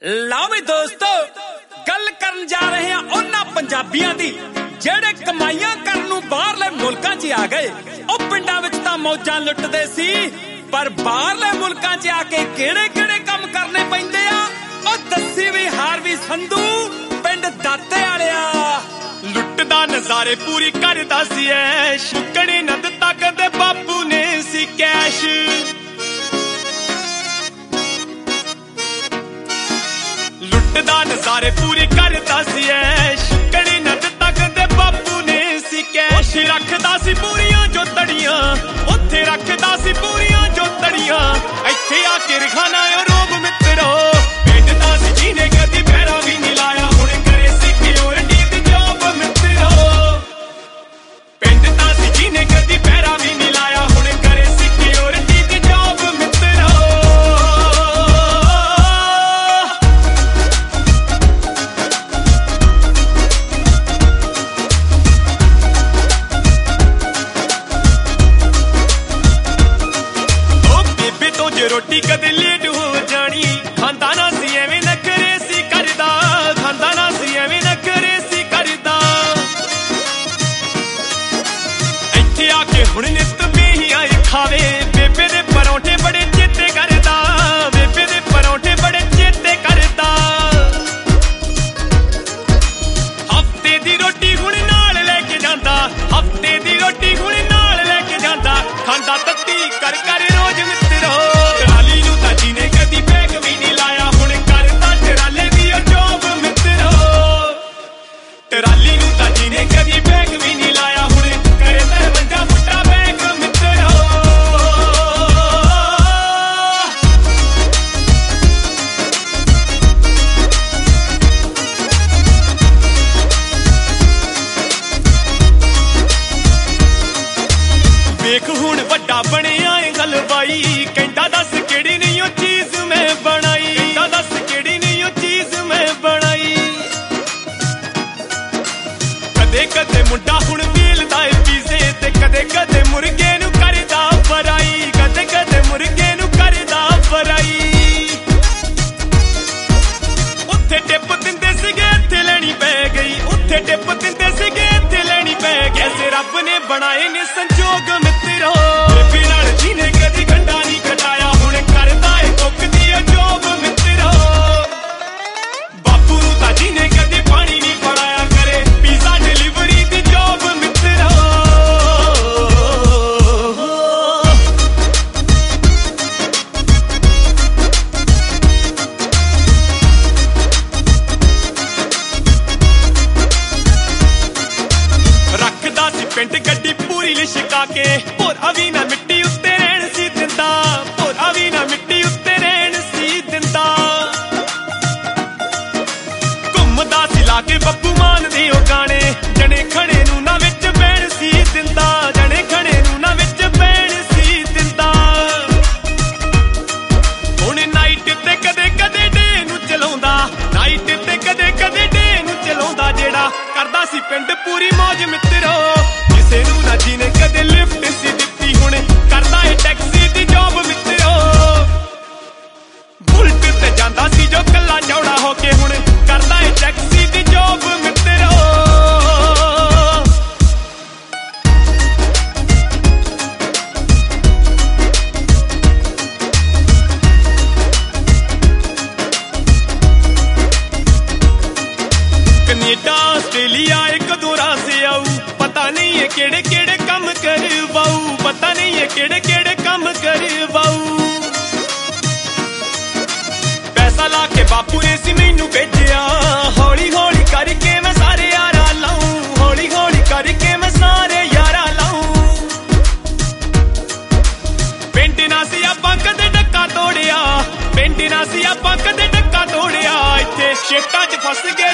ਲਓ ਵੀ ਦੋਸਤੋ, ਗੱਲ ਕਰਨ ਜਾ ਰਹੇ ਹਾਂ ਉਹਨਾਂ ਪੰਜਾਬੀਆਂ ਦੀ ਜਿਹੜੇ ਕਮਾਈਆਂ ਕਰਨ ਨੂੰ ਬਾਹਰਲੇ ਮੁਲਕਾਂ 'ਚ ਆ ਗਏ। ਉਹ ਪਿੰਡਾਂ ਵਿੱਚ ਤਾਂ ਮੌਜਾਂ ਲੁੱਟਦੇ ਸੀ, ਪਰ ਬਾਹਰਲੇ ਮੁਲਕਾਂ 'ਚ ਆ ਕੇ ਕਿਹੜੇ-ਕਿਹੜੇ ਕੰਮ ਕਰਨੇ ਪੈਂਦੇ ਆ ਉਹ ਦੱਸੀ ਵੀ ਹਾਰਵੀ ਸੰਧੂ ਪਿੰਡ ਦਾਤੇ ਵਾਲਿਆ। ਲੁੱਟਦਾ ਨਜ਼ਾਰੇ ਪੂਰੀ ਕਰਦਾ ਸੀ ਐਸ਼, ਸ਼ੁਕਣੀ ਨੰਦ ਤੱਕ ਦੇ ਬਾਪੂ ਨੇ ਸੀ ਕੈਸ਼। ਲੁੱਟਦਾ ਨਜ਼ਾਰੇ ਪੂਰੀ ਕਰਦਾ ਸੀ ਐਸ਼, ਸ਼ੁਕਣੀ ਨੰਦ ਤੱਕ ਦੇ ਬਾਪੂ ਨੇ ਸੀ ਕੈਸ਼। ਰੱਖਦਾ ਸੀ ਪੂਰੀਆਂ ਜੋਤੜੀਆਂ, ਉੱਥੇ ਰੱਖਦਾ ਸੀ ਪੂਰੀਆਂ ਜੋਤੜੀਆਂ। ਇੱਥੇ ਆ ਕੇ ਰਖਾਨਾ ਰੋਬ ਮਿੱਤਰੋ, ਪਿੰਡ ਦਾ ਸੀ ਜਿਹਨੇ ਕਦੀ ਪੈਰਾ ਵੀ ਨਹੀਂ ਲਾਇਆ, ਹੁਣ ਕਰੇ ਸਿਕਿਉਰਿਟੀ ਦੀ ਜੋਬ ਮਿੱਤਰੋ। ਪਿੰਡ ਦਾ ਸੀ ਜਿਹਨੇ ਕਦੀ ਪੈਰਾ ਵੀ ਨਹੀਂ ਲਾਇਆ, ਹੁਣ ਕਰੇ ਸਿਕਿਉਰਿਟੀ ਦੀ ਜੋਬ ਮਿੱਤਰੋ। ਰੋਟੀ ਕਦੇ ਲੇਟ ਹੋ ਜਾਣੀ, ਖਾਂਦਾ ਨਾ ਸੀ ਐਵੇਂ ਨਖਰੇ ਸੀ ਕਰਦਾ, ਖਾਂਦਾ ਨਾ ਸੀ ਐਵੇਂ ਨਖਰੇ ਸੀ ਕਰਦਾ। ਇੱਥੇ ਆ ਕੇ ਹੁਣ ਨਿੱਤ ਮੀਆਂ ਖਾਵੇ, ਬੇਬੇ ਦੇ ਪਰੌਂਠੇ ਬੜੇ ਚੇਤੇ ਕਰਦਾ, ਬੇਬੇ ਦੇ ਪਰੌਂਠੇ ਬੜੇ ਚੇਤੇ ਕਰਦਾ। ਹਫਤੇ ਦੀ ਰੋਟੀ ਹੁਣ ਨਾਲ ਲੈ ਕੇ ਜਾਂਦਾ, ਹਫਤੇ ਦੀ ਰੋਟੀ ਹੁਣ ਨਾਲ ਲੈ ਕੇ ਜਾਂਦਾ। ਖਾਂਦਾ ਤੱਤੀ ਕਰ ਕਰ ਰੋਜ਼ ਮਿੱਤਰੋ, ਜਿਹਨੇ ਕਦੀ ਬੈਗ ਵੀ ਨਹੀਂ ਲਾਇਆ, ਹੁਣ ਕਰਦਾ ਟਰਾਲੇ ਦੀ ਜੋਬ ਮਿੱਤਰੋ। ਟਰਾਲੀ ਨੂੰ ਤਾਂ ਜਿਹਨੇ ਕਦੀ ਬੈਗ ਵੀ ਨਹੀਂ ਲਾਇਆ, ਹੁਣ ਕਰਦਾ 52 ਫੁੱਟਾ ਬੈਗ ਮਿੱਤਰੋ। ਵੇਖ ਹੁਣ ਵੱਡਾ ਬਣਿਆ ਏ ਹਲਵਾਈ, ਕਹਿੰਦਾ ਦੱਸ ਕਿਹੜੀ ਨਹੀਂ ਉਹ ਚੀਜ਼ ਮੈਂ ਬਣਾਈ, ਕਹਿੰਦਾ ਦੱਸ ਕਿਹੜੀ ਨਹੀਂ ਉਹ ਚੀਜ਼ ਮੈਂ ਬਣਾਈ। ਕਦੇ ਕਦੇ ਮੁੰਡਾ ਹੁਣ ਵੇਲਦਾ ਏ ਪੀਜ਼ੇ ਤੇ, ਕਦੇ ਕਦੇ ਮੁਰਗੇ ਨੂੰ ਕਰਦਾ ਫਰਾਈ, ਕਦੇ ਕਦੇ ਮੁਰਗੇ ਨੂੰ ਕਰਦਾ ਫਰਾਈ। ਉੱਥੇ ਟਿਪ ਦਿੰਦੇ ਸੀਗੇ ਇੱਥੇ ਲੈਣੀ ਪੈ ਗਈ, ਉੱਥੇ ਟਿਪ ਦਿੰਦੇ ਸੀਗੇ ਇੱਥੇ ਲੈਣੀ ਪੈ ਗਈ। ਐਸੇ ਰੱਬ ਨੇ ਬਣਾਏ ਨੇ ਸੰਜੋਗ ਮਿੱਤਰੋ, ਬੇਬੇ ਨਾਲ ਜਿਹਨੇ ਕਦੀ ਗੰਡਾ ਨਹੀਂ ਕਟਾਇਆ, ਹੁਣ ਕਰਦਾ ਏ ਕੁੱਕ ਦੀ ਜੋਬ ਮਿੱਤਰੋ। ਬਾਪੂ ਨੂੰ ਤਾਂ ਜਿਹਨੇ ਕਦੀ ਪਾਣੀ ਨਹੀਂ ਫੜਾਇਆ, ਕਰੇ ਪੀਜ਼ਾ ਡਿਲੀਵਰੀ ਦੀ ਜੋਬ ਮਿੱਤਰੋ। ਰੱਖਦਾ ਸੀ ਪਿੰਡ ਗੱਡੀ ਪੂਰੀ ਲਿਸ਼ਕਾ ਕੇ, ਭੋਰਾ ਵੀ ਨਾ ਮਿੱਟੀ ਉੱਤੇ ਰਹਿਣ ਸੀ ਦਿੰਦਾ, ਭੋਰਾ ਵੀ ਨਾ ਮਿੱਟੀ ਉੱਤੇ ਰਹਿਣ ਸੀ ਦਿੰਦਾ। ਘੁੰਮਦਾ ਸੀ ਲਾ ਕੇ ਬੱਬੂ ਮਾਨ ਦੇ ਉਹ ਗਾਣੇ, ਜਣੇ ਖਣੇ ਨੂੰ ਨਾ ਵਿੱਚ ਬਹਿਣ ਸੀ ਦਿੰਦਾ, ਜਣੇ ਖਣੇ ਨੂੰ ਨਾ ਵਿੱਚ ਬਹਿਣ ਸੀ ਦਿੰਦਾ। ਹੁਣ ਨਾਈਟ ਤੇ ਕਦੇ ਕਦੇ ਡੇ ਨੂੰ ਚਲਾਉਂਦਾ, ਨਾਈਟ ਤੇ ਕਦੇ ਕਦੇ ਡੇ ਨੂੰ ਚਲਾਉਂਦਾ। ਜਿਹੜਾ ਕਰਦਾ ਸੀ ਪਿੰਡ ਪੂਰੀ ਮੌਜ ਮਿੱਤਰੋ, ਕਿਸੇ ਨੂੰ ਨਾ ਜਿਹਨੇ ਕਦੇ ਲਿਫਟ ਸੀ ਦਿੱਤੀ, ਹੁਣ ਕਰਦਾ ਏ ਟੈਕਸੀ ਦੀ ਜੋਬ ਮਿੱਤਰੋ। ਬੁਲਟ ਤੇ ਜਾਂਦਾ ਸੀ ਜੋ ਕੱਲਾ ਚੌੜਾ ਹੋ ਕੇ, ਹੁਣ ਕਰਦਾ ਏ ਟੈਕਸੀ ਦੀ ਜੋਬ ਮਿੱਤਰੋ। ਕੈਨੇਡਾ ਆਸਟ੍ਰੇਲੀਆ ਇੱਕ ਦੌਰਾ ਸੇ ਆਊ, ਪਤਾ ਨਹੀਂ ਇਹ ਕਿਹੜੇ ਕਿਹੜੇ ਕੰਮ ਕਰਵਾਊ, ਪਤਾ ਨਹੀਂ ਇਹ ਕਿਹੜੇ ਕਿਹੜੇ ਕੰਮ ਕਰਵਾਊ। ਪੈਸਾ ਲਾ ਕੇ ਬਾਪੂ ਨੇ ਸੀ ਮੈਨੂੰ ਭੇਜਿਆ, ਹੌਲੀ ਹੌਲੀ ਕਰਕੇ ਮੈਂ ਸਾਰੇ ਯਾਰਾਂ ਲਾਊਂ, ਹੌਲੀ ਹੌਲੀ ਕਰਕੇ ਮੈਂ ਸਾਰੇ ਯਾਰਾਂ ਲਾਊਂ। ਪਿੰਡ ਨਾ ਸੀ ਆਪਾਂ ਕਦੇ ਡੱਕਾ ਤੋੜਿਆ, ਪਿੰਡ ਨਾ ਸੀ ਆਪਾਂ ਕਦੇ ਡੱਕਾ ਤੋੜਿਆ। ਇੱਥੇ ਸ਼ੇਟਾਂ 'ਚ ਫਸ ਗਏ